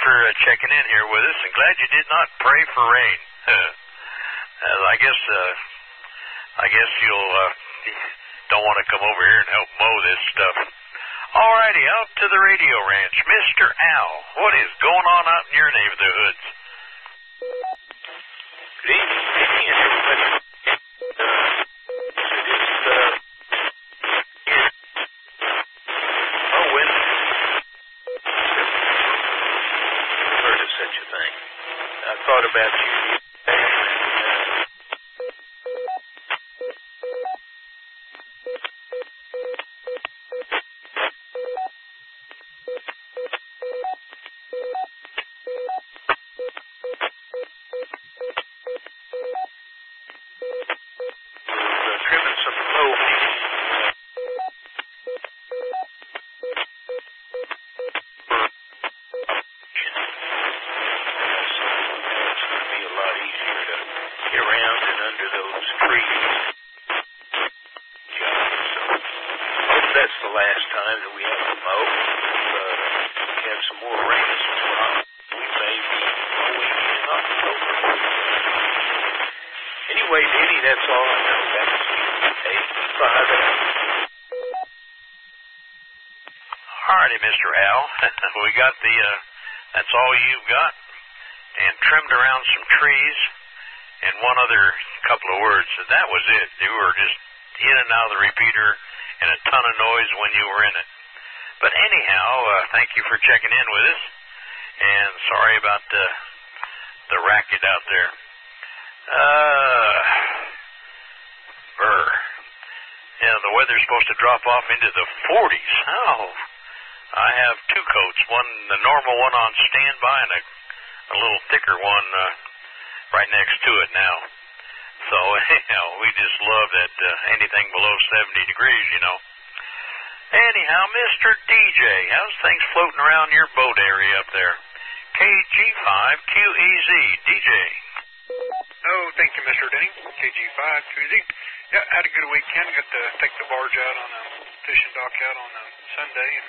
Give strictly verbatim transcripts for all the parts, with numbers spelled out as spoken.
for uh, checking in here with us, and glad you did not pray for rain. uh, I guess, uh, I guess you'll uh, don't want to come over here and help mow this stuff. Alrighty, out to the radio ranch, Mister Al. What is going on out in your neighborhoods? Good evening, everybody. Uh, it is uh, here. Oh, when heard of such a thing. I thought about you. Mister Al, we got the, uh, that's all you've got, and trimmed around some trees, and one other couple of words. That was it. You were just in and out of the repeater, and a ton of noise when you were in it. But anyhow, uh, thank you for checking in with us, and sorry about the, the racket out there. Uh, brr. Yeah, the weather's supposed to drop off into the forties. Oh, I have two coats, one, the normal one on standby, and a, a little thicker one uh, right next to it now. So, anyhow, we just love that uh, anything below seventy degrees, you know. Anyhow, Mister D J, how's things floating around your boat area up there? K G five Q E Z, D J. Oh, thank you, Mister Denny. K G five Q E Z. Yeah, had a good weekend. Got to take the barge out on a fishing dock out on a Sunday, and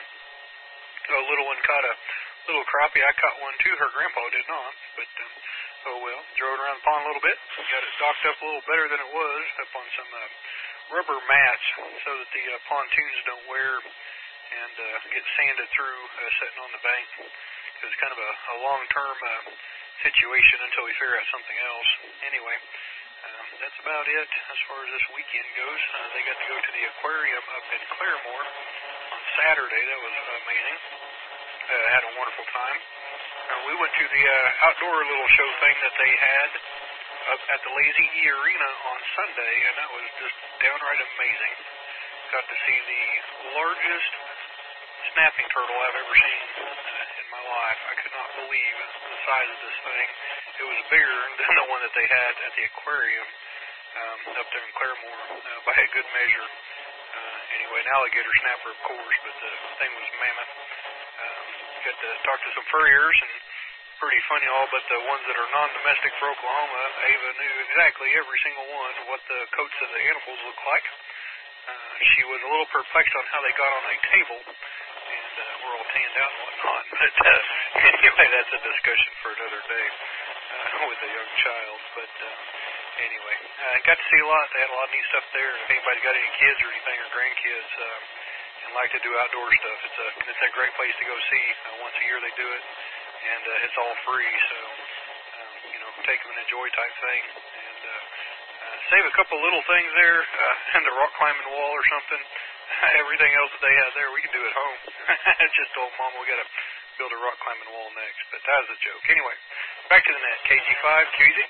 a little one caught a little crappie. I caught one too. Her grandpa did not, but um, oh well. Drove it around the pond a little bit. Got it docked up a little better than it was, up on some uh, rubber mats so that the uh, pontoons don't wear and uh, get sanded through uh, sitting on the bank. Because it's kind of a, a long-term uh, situation until we figure out something else. Anyway, um, that's about it as far as this weekend goes. Uh, they got to go to the aquarium up in Claremore on Saturday. That was amazing. Uh, had a wonderful time. Uh, we went to the uh, outdoor little show thing that they had up at the Lazy E Arena on Sunday, and that was just downright amazing. Got to see the largest snapping turtle I've ever seen uh, in my life. I could not believe the size of this thing. It was bigger than the one that they had at the aquarium um, up there in Claremore uh, by a good measure. Uh, anyway, an alligator snapper, of course, but the thing was mammoth. Um, got to talk to some furriers, and pretty funny all but the ones that are non-domestic for Oklahoma. Ava knew exactly every single one what the coats of the animals look like. Uh, she was a little perplexed on how they got on a table, and uh, we're all tanned out and whatnot. But uh, anyway, that's a discussion for another day uh, with a young child. But uh, anyway, I uh, got to see a lot. They had a lot of neat stuff there. If anybody's got any kids or anything or grandkids um, and like to do outdoor stuff, it's a it's a great place to go see. Uh, once a year they do it, and uh, it's all free. So um, you know, take them and enjoy type thing. And uh, uh, save a couple little things there uh, and the rock climbing wall or something. Everything else that they had there, we can do at home. I just told Mom we got to build a rock climbing wall next, but that was a joke. Anyway, back to the net. K G five, Q Z.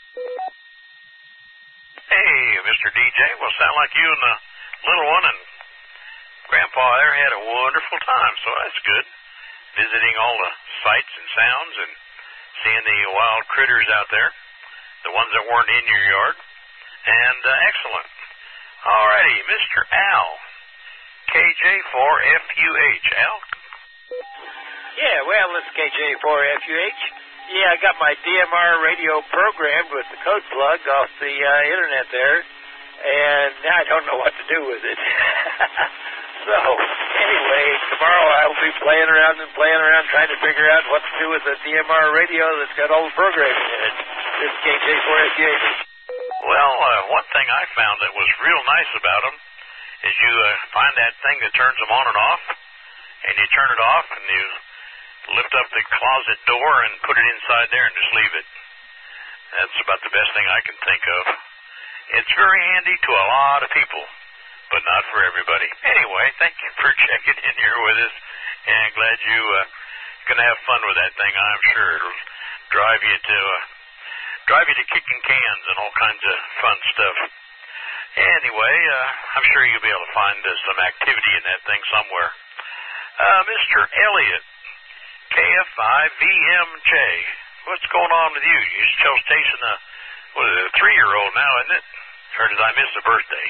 Hey, Mister D J. Well, sound like you and the little one and Grandpa there had a wonderful time, so that's good. Visiting all the sights and sounds and seeing the wild critters out there, the ones that weren't in your yard, and uh, excellent. Alrighty, Mister Al. K J four F U H, Al? Yeah, well, this is K J four F U H. Yeah, I got my D M R radio programmed with the code plug off the uh, internet there, and now I don't know what to do with it. So, Anyway, tomorrow I'll be playing around and playing around trying to figure out what to do with the D M R radio that's got all the programming in it. This is K J four F U H. Well, uh, one thing I found that was real nice about them is you uh, find that thing that turns them on and off, and you turn it off, and you lift up the closet door and put it inside there and just leave it. That's about the best thing I can think of. It's very handy to a lot of people, but not for everybody. Anyway, thank you for checking in here with us, and glad you uh, going to have fun with that thing. I'm sure it'll drive you to uh, drive you to kicking cans and all kinds of fun stuff. Anyway, uh, I'm sure you'll be able to find uh, some activity in that thing somewhere. Uh, Mister Elliott, K F five V M J, what's going on with you? You're still chasing a, what is it, a three-year-old now, isn't it? Or did I miss a birthday?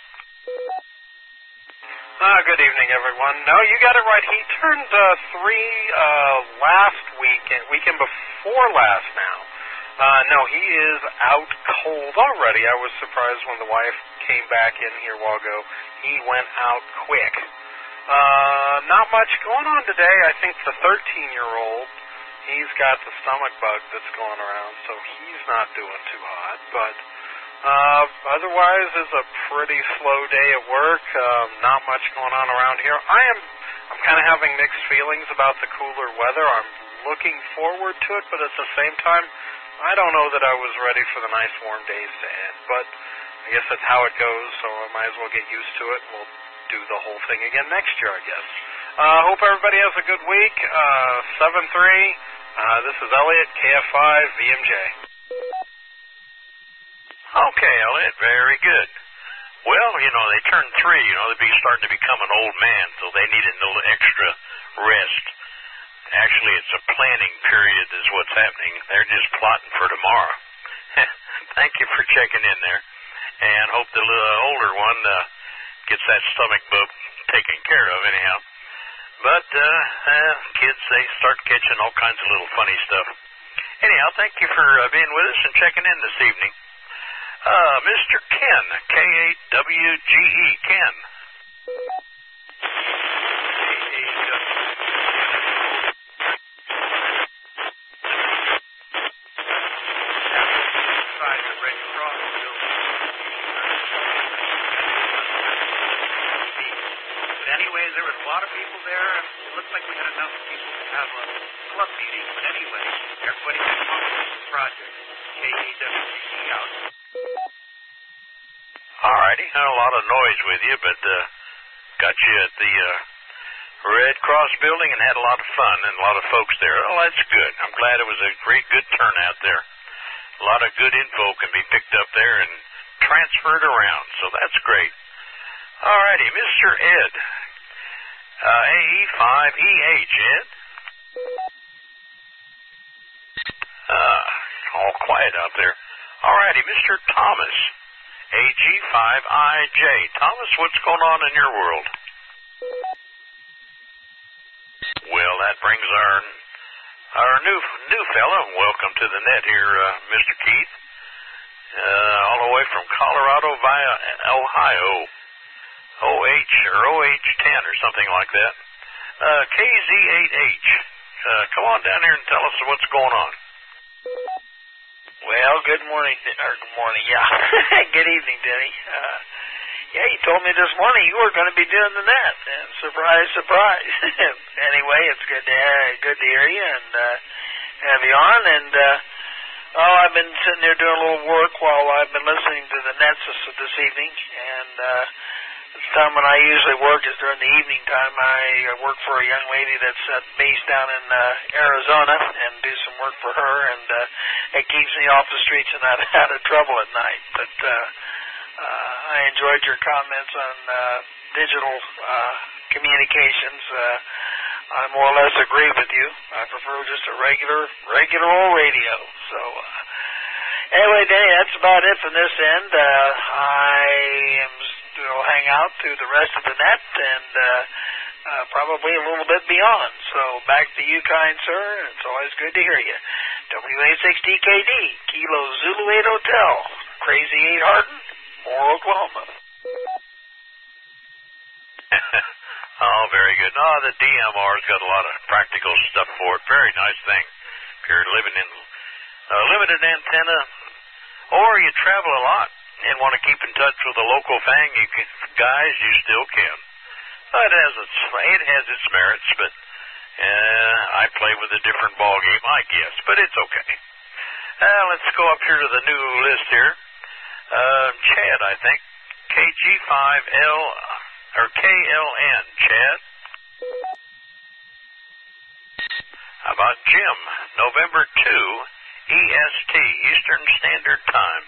Uh, good evening, everyone. No, you got it right. He turned uh, three uh, last weekend, weekend before last now. Uh, no, he is out cold already. I was surprised when the wife came back in here a while ago. He went out quick. Uh, not much going on today. I think the thirteen-year-old, he's got the stomach bug that's going around, so he's not doing too hot. But uh, otherwise, it's a pretty slow day at work. Um, not much going on around here. I am, I'm kind of having mixed feelings about the cooler weather. I'm looking forward to it, but at the same time, I don't know that I was ready for the nice warm days to end, but I guess that's how it goes, so I might as well get used to it, and we'll do the whole thing again next year, I guess. Uh, hope everybody has a good week. Uh, seven three, uh, this is Elliott, K F five, V M J. Okay, Elliott, very good. Well, you know, they turn three, you know, they'd be starting to become an old man, so they need a little extra rest. Actually, it's a planning period is what's happening. They're just plotting for tomorrow. Thank you for checking in there. And hope the little older one uh, gets that stomach bug taken care of anyhow. But uh, uh, kids, they start catching all kinds of little funny stuff. Anyhow, thank you for uh, being with us and checking in this evening. Uh, Mister Ken, K eight W G E, Ken. Anyways, there was a lot of people there. It looked like we had enough people to have a club meeting. But anyway, everybody got involved with the project. K A W G E out. All righty. Had a lot of noise with you, but uh, got you at the uh, Red Cross building and had a lot of fun and a lot of folks there. Oh, that's good. I'm glad it was a great, good turnout there. A lot of good info can be picked up there and transferred around, so that's great. All righty, Mister Ed, uh, A E five E H, Ed. Uh, all quiet out there. All righty, Mister Thomas, A G five I J. Thomas, what's going on in your world? Well, that brings our our new new fellow. Welcome to the net here, uh, Mister Keith, uh, all the way from Colorado via Ohio. O H or O H ten or something like that. Uh, K Z eight H. Uh, come on down here and tell us what's going on. Well, good morning, or good morning, yeah. Good evening, Denny. Uh, yeah, you told me this morning you were going to be doing the net, and surprise, surprise. Anyway, it's good to uh, good to hear you and uh, have you on. And uh, oh, I've been sitting there doing a little work while I've been listening to the nets this, this evening, and uh, the time when I usually work is during the evening time. I work for a young lady that's uh, based down in uh, Arizona and do some work for her, and uh, it keeps me off the streets and not out of trouble at night. But uh, uh, I enjoyed your comments on uh, digital uh, communications. Uh, I more or less agree with you. I prefer just a regular, regular old radio. So uh, anyway, Danny, that's about it from this end. Uh, I am will hang out through the rest of the net and uh, uh, probably a little bit beyond. So back to you, kind sir. It's always good to hear you. W A six D K D, Kilo Zulu eight Hotel, Crazy eight Hardin, Moore, Oklahoma. Oh, very good. No, the D M R's got a lot of practical stuff for it. Very nice thing. If you're living in a limited antenna, or you travel a lot and want to keep in touch with a local thing, you can, guys, you still can. It has its, it has its merits, but uh, I play with a different ball game, I guess, but it's okay. Uh, let's go up here to the new list here. Uh, Chad, I think. K G five L, or K L N, Chad. How about Jim? November second, E S T, Eastern Standard Time.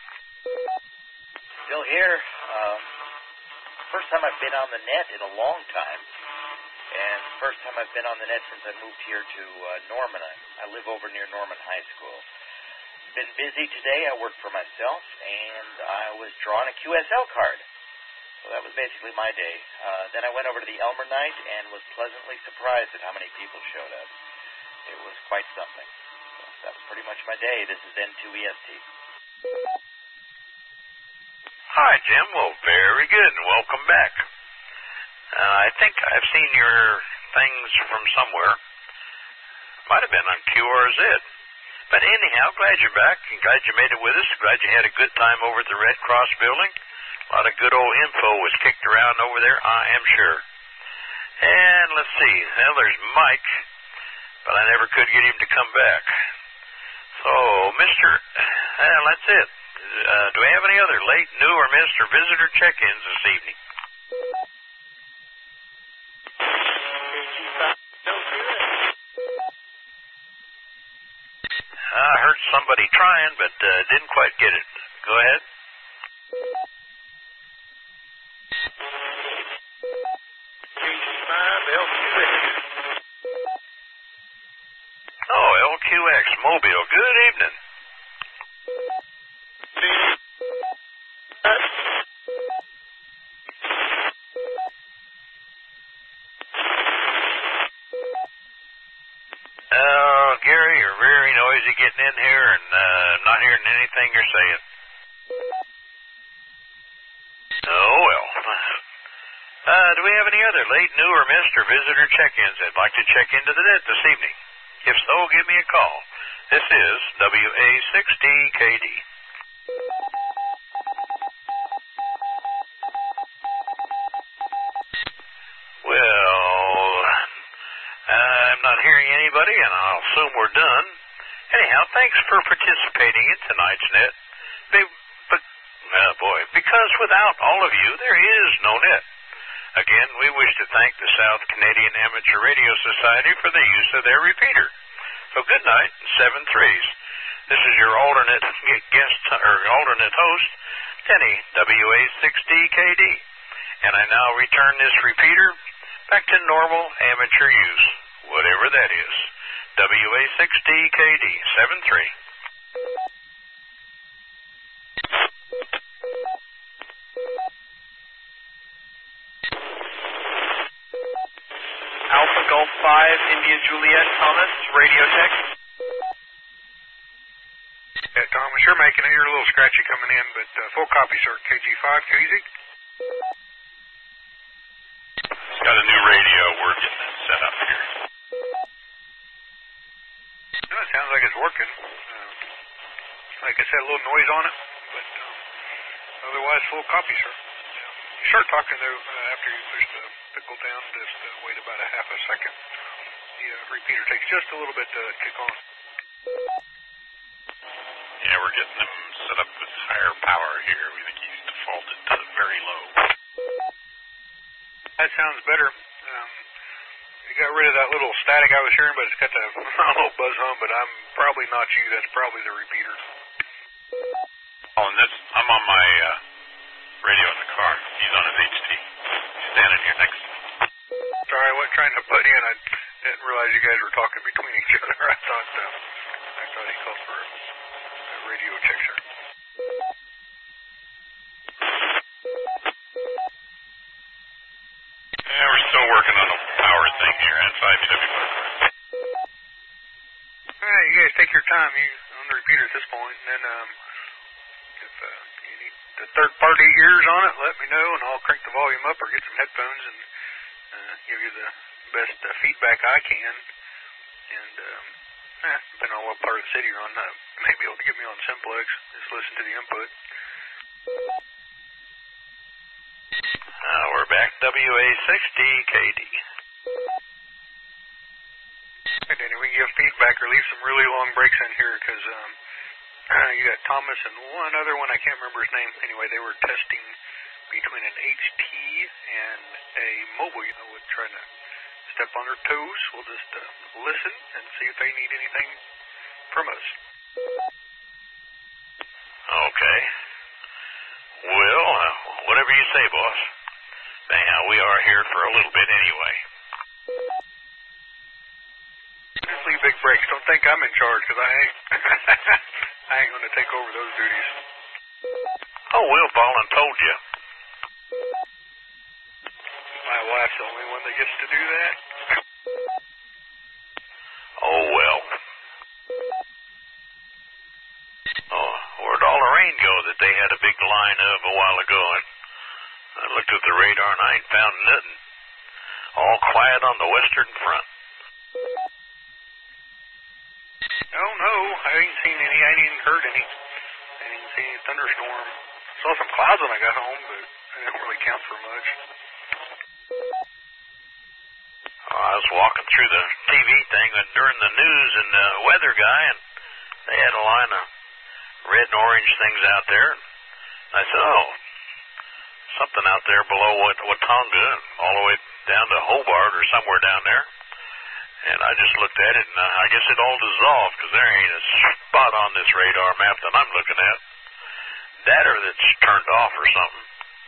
Still here. Um, first time I've been on the net in a long time. And first time I've been on the net since I moved here to uh, Norman. I, I live over near Norman High School. Been busy today. I worked for myself, and I was drawing a Q S L card. So that was basically my day. Uh, then I went over to the Elmer night and was pleasantly surprised at how many people showed up. It was quite something. So that was pretty much my day. This is N two E S T. Hi, Jim. Well, very good, and welcome back. Uh, I think I've seen your things from somewhere. Might have been on Q R Z. But anyhow, glad you're back, and glad you made it with us. Glad you had a good time over at the Red Cross building. A lot of good old info was kicked around over there, I am sure. And let's see. Well, there's Mike, but I never could get him to come back. So, Mister Well, that's it. Uh, do we have any other late, new, or missed or visitor check-ins this evening? I heard somebody trying, but uh, didn't quite get it. Go ahead. Oh, L Q X, Mobile. Good evening. Oh, Gary, you're very noisy getting in here and uh, not hearing anything you're saying. Oh, well. Uh, do we have any other late, new, or missed or visitor check-ins that'd like to check into the net this evening? If so, give me a call. This is W A six D K D. Well, I'm not hearing anybody, and I'll assume we're done. Anyhow, thanks for participating in tonight's net. They, but, oh boy, because without all of you, there is no net. Again, we wish to thank the South Canadian Amateur Radio Society for the use of their repeater. So good night, seven threes. This is your alternate guest or alternate host, Denny, W A six D K D. And I now return this repeater back to normal amateur use, whatever that is. W A six D K D, seven three. Alpha Golf five, India Juliet, Thomas, radio check. Yeah, Thomas, you're making it. You're a little scratchy coming in, but uh, full copy, sir. K G five, too easy. It's got a new radio. We're getting it set up here. No, it sounds like it's working. Uh, like I said, a little noise on it, but um, otherwise full copy, sir. You start talking, though, uh, after you push the pickle down, just uh, wait about a half a second. The uh, repeater takes just a little bit to kick on. Yeah, we're getting them set up with higher power here. We think he's defaulted to very low. That sounds better. Um, you got rid of that little static I was hearing, but it's got that little buzz on, but I'm probably not you. That's probably the repeater. Oh, and this, I'm on my uh, radio in the car. He's on his H T. He's standing here next to me. Sorry, I wasn't trying to butt in. I didn't realize you guys were talking between each other. I thought uh, I thought he called for a, a radio check, sir. Yeah, we're still working on a power thing here. N five E W. All right, you guys take your time. You on the repeater at this point, and then um, if uh, you need the third-party ears on it, let me know, and I'll crank the volume up or get some headphones and uh, give you the best uh, feedback I can. And um, eh, depending on what part of the city you're on, uh, you may be able to get me on Simplex. Just listen to the input. Uh, we're back, W A sixty K D. Hey, Danny, we can give feedback or leave some really long breaks in here because um, you got Thomas and one other one, I can't remember his name. Anyway, they were testing between an H T and a mobile. I would try to step on their toes. We'll just uh, listen and see if they need anything from us. Okay. Well, uh, whatever you say, boss. Anyhow, we are here for a little bit anyway. Just leave big breaks. Don't think I'm in charge because I ain't. I ain't going to take over those duties. Oh, Will Ballin told you. My wife's the only one that gets to do that. Oh, well. Oh, where'd all the rain go that they had a big line of a while ago? And I looked at the radar and I ain't found nothing. All quiet on the western front. Oh, no, I ain't seen any. I ain't even heard any. I ain't seen any thunderstorm. Saw some clouds when I got home, but it don't really count for much. Oh, I was walking through the T V thing during the news and the weather guy, and they had a line of red and orange things out there. And I said, oh, something out there below Wat- Watonga, all the way down to Hobart or somewhere down there. And I just looked at it, and uh, I guess it all dissolved because there ain't a spot on this radar map that I'm looking at. That or that's turned off or something.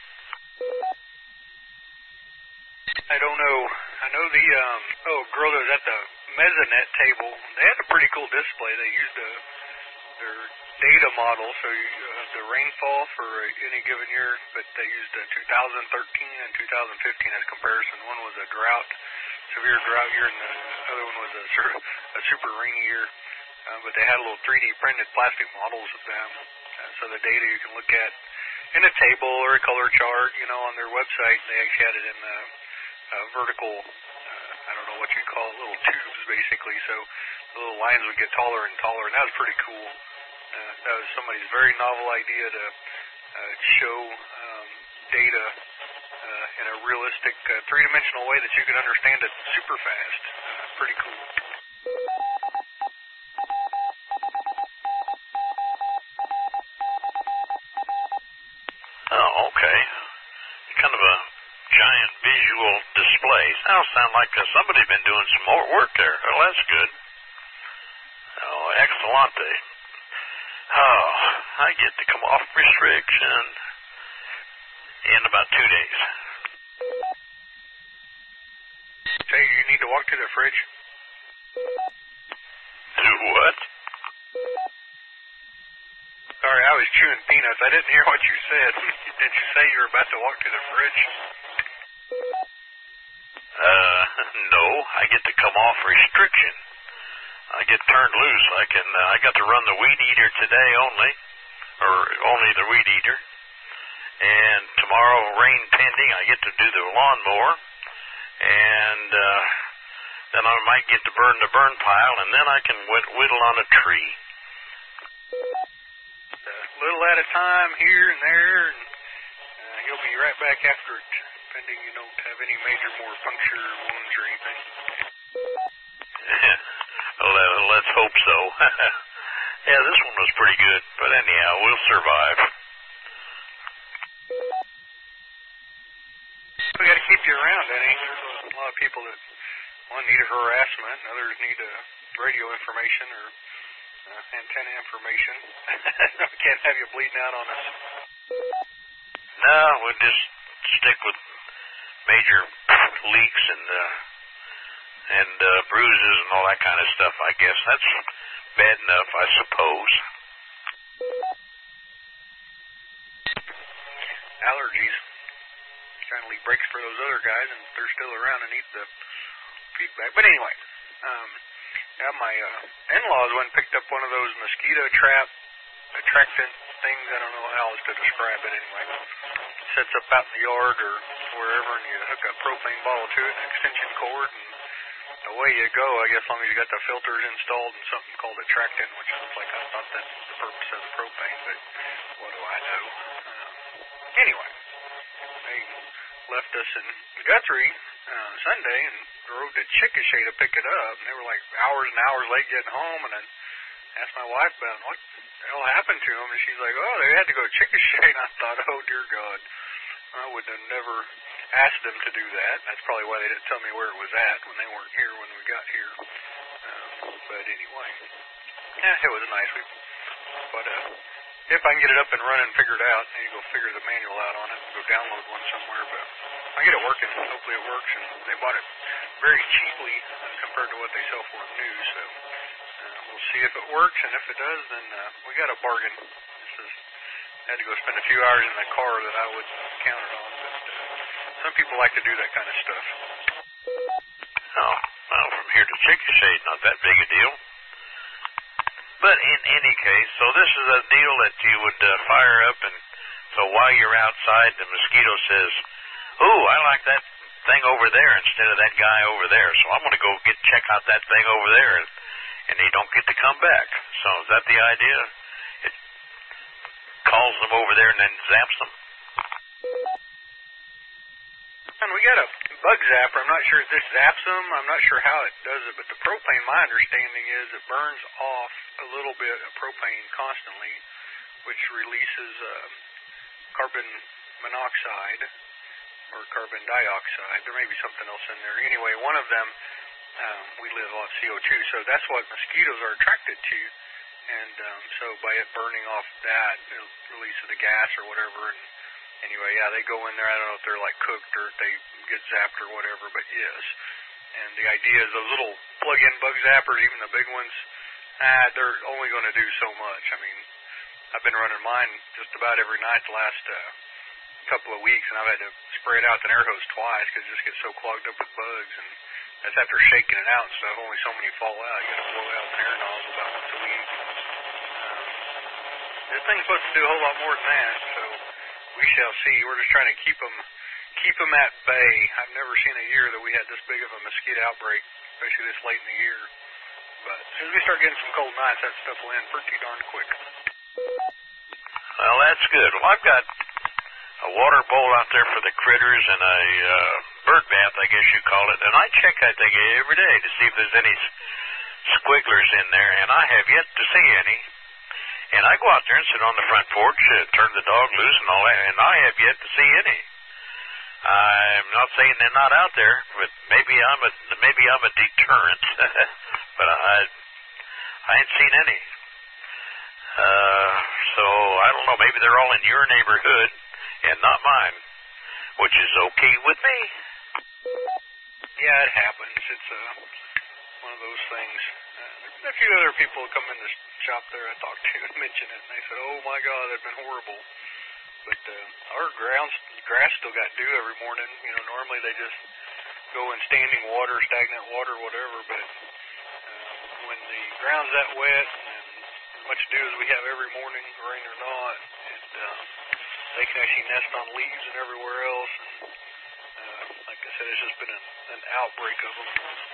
I don't know. I know the um, oh girl that was at the Mesonet table. They had a pretty cool display. They used a, their data model, so you, uh, the rainfall for any given year. But they used uh, two thousand thirteen and two thousand fifteen as comparison. One was a drought, severe drought year, and the other one was a, a super rainy year. Uh, but they had little three D printed plastic models of them. Uh, so the data you can look at in a table or a color chart, you know, on their website. They actually had it in the uh, vertical, uh, I don't know what you call it, little tubes basically. So the little lines would get taller and taller, and that was pretty cool. Uh, that was somebody's very novel idea to uh, show um, data uh, in a realistic uh, three-dimensional way that you can understand it super fast. Uh, pretty cool. Oh, okay. Kind of a giant visual display. Sounds sound like uh, somebody's been doing some more work there. Well, that's good. Oh, excellente. Oh, I get to come off restriction in about two days. Say, you need to walk to the fridge. Do what? Sorry, I was chewing peanuts. I didn't hear what you said. Did you say you were about to walk to the fridge? Uh, no. I get to come off restriction. I get turned loose. I can. Uh, I got to run the weed eater today only, or only the weed eater. And tomorrow, rain pending, I get to do the lawnmower, and uh, then I might get to burn the burn pile, and then I can whitt- whittle on a tree. A little at a time here and there, and uh, you'll be right back after it, pending you don't have any major more puncture wounds or anything. Well, uh, let's hope so. Yeah, this one was pretty good, but anyhow, we'll survive. We got to keep you around, Danny. There's a lot of people that, one, need a harassment, and others need a radio information or uh, antenna information. We can't have you bleeding out on us. No, we'll just stick with major leaks and uh, and uh, bruises and all that kind of stuff, I guess. That's bad enough, I suppose. Allergies. Trying to leave breaks for those other guys, and they're still around and need the feedback. But anyway, um, yeah, my uh, in-laws went and picked up one of those mosquito trap attractant things. I don't know how else to describe it anyway. sets up out in the yard or wherever, and you hook a propane bottle to it, an extension cord, and away you go. I guess as long as you got the filters installed and something called a Tracton, which looks like I thought that's the purpose of the propane, but what do I know? Um, anyway, they left us in Guthrie uh, Sunday and drove to Chickasha to pick it up, and they were like hours and hours late getting home, and then asked my wife about what the hell happened to them, and she's like, oh, they had to go to Chickasha, and I thought, oh, dear God, I would have never asked them to do that. That's probably why they didn't tell me where it was at when they weren't here when we got here. Um, but anyway, yeah, it was a nice week. But uh, if I can get it up and running, figure it out, I need to go figure the manual out on it and go download one somewhere. But I get it working. Hopefully it works. And they bought it very cheaply uh, compared to what they sell for new. So uh, we'll see if it works. And if it does, then uh, we got a bargain. This is, I had to go spend a few hours in the car that I would count it on. But uh, some people like to do that kind of stuff. Oh, well, from here to Chickasha, not that big a deal. But in any case, so this is a deal that you would uh, fire up, and so while you're outside, the mosquito says, ooh, I like that thing over there instead of that guy over there, so I'm going to go get check out that thing over there, and, and they don't get to come back. So is that the idea? It calls them over there and then zaps them? And we got a bug zapper. I'm not sure if this zaps them. I'm not sure how it does it, but the propane, my understanding is it burns off a little bit of propane constantly, which releases uh, carbon monoxide or carbon dioxide. There may be something else in there. Anyway, one of them, um, we live off C O two, so that's what mosquitoes are attracted to. And um, so by it burning off that, it'll release the gas or whatever. And anyway, yeah, they go in there. I don't know if they're like cooked or if they get zapped or whatever, but yes. And the idea is those little plug-in bug zappers, even the big ones, ah, they're only going to do so much. I mean, I've been running mine just about every night the last uh, couple of weeks, and I've had to spray it out with an air hose twice because it just gets so clogged up with bugs. And that's after shaking it out and stuff. Only so many fall out. You got to blow out an air nozzle about once a week. Um, this thing's supposed to do a whole lot more than that, so we shall see. We're just trying to keep them, keep them at bay. I've never seen a year that we had this big of a mosquito outbreak, especially this late in the year. But as soon as we start getting some cold nights, that stuff will end pretty darn quick. Well, that's good. Well, I've got a water bowl out there for the critters and a uh, bird bath, I guess you call it. And I check that thing every day to see if there's any squigglers in there, and I have yet to see any. And I go out there and sit on the front porch, uh, turn the dog loose and all that, and I have yet to see any. I'm not saying they're not out there, but maybe I'm a maybe I'm a deterrent. But I I ain't seen any. Uh, so I don't know. Maybe they're all in your neighborhood and not mine, which is okay with me. Yeah, it happens. It's uh, one of those things. Uh, a few other people come in the shop there I talked to and mentioned it, and they said, "Oh my God, they've been horrible." But uh, our grounds, grass still got dew every morning. You know, normally they just go in standing water, stagnant water, whatever. But uh, when the ground's that wet and as much dew as we have every morning, rain or not, it, uh, they can actually nest on leaves and everywhere else. And uh, like I said, it's just been an, an outbreak of them.